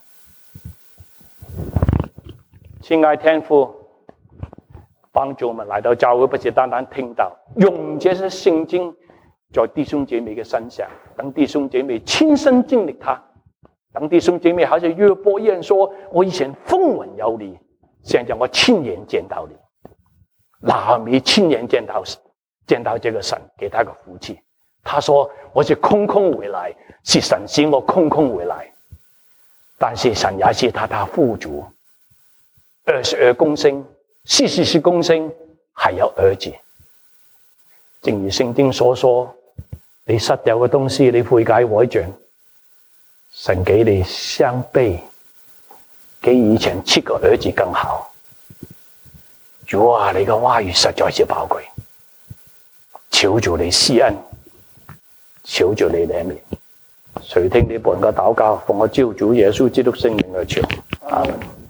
親愛天父，幫助我們來到教會，不是單單聽到，用這些聖經在弟兄姐妹嘅身上，等弟兄姐妹親身經歷它，等弟兄姐妹好似約伯一樣說，我以前風聞有你，現在我親眼見到你。拿俄米親眼見到這個神給他個福氣，他說我是空空回來，是神使我空空回來，但是神也是他富足，22公升，44公升，還有兒子。正如聖經所說，你失掉嘅東西，你悔改改正，神給你相倍，比以前7個兒子更好。主啊，你嘅話語實在是寶貴，求主你施恩，求主你憐憫，垂聽你僕人嘅禱告，奉我救主耶穌基督聖名而求，阿門。